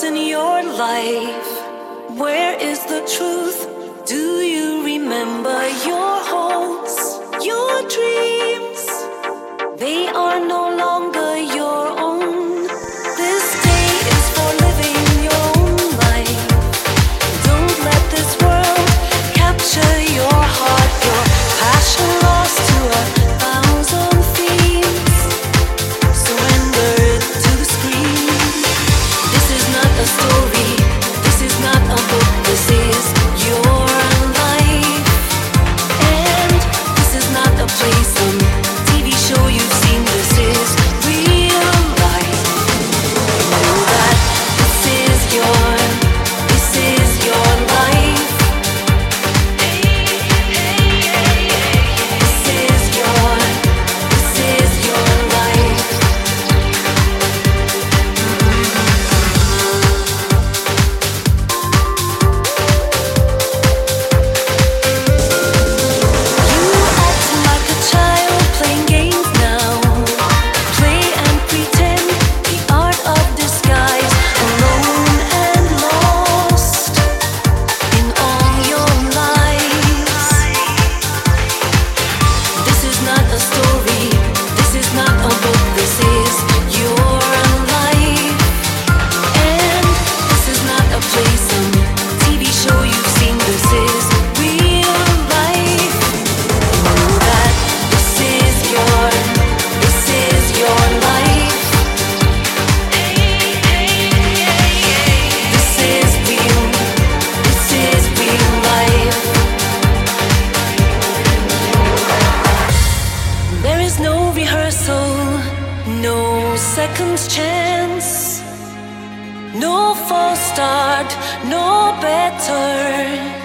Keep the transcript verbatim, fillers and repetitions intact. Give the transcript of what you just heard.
in your life? Where is the truth? Do you remember your hopes, your dreams? They are no longer your own. This day is for living your own life. Don't let this world capture your heart, your passion lost to a thousand themes. Surrender to the screen. This is not a story. This is not a book. This is your life. And this is not a play, some T V show you've seen. This is real life. Know that this is your, this is your life. This is your, this is your life. You act like a child playing games now. Play and pretend, the art of disguise. Alone and lost in all your lies. This is not a story. This is not a book. This is your life. And this is not a play, some T V show you've seen. This is real life. Know that this is your, this is your life. This is real, this is real life. There is no rehearsal, no second chance, no false start, no better.